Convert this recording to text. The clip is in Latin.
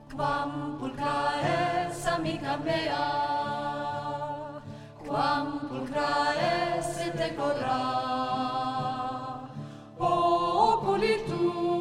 quam pulcra es amica mea, quam pulcra es et decora, oculi tu.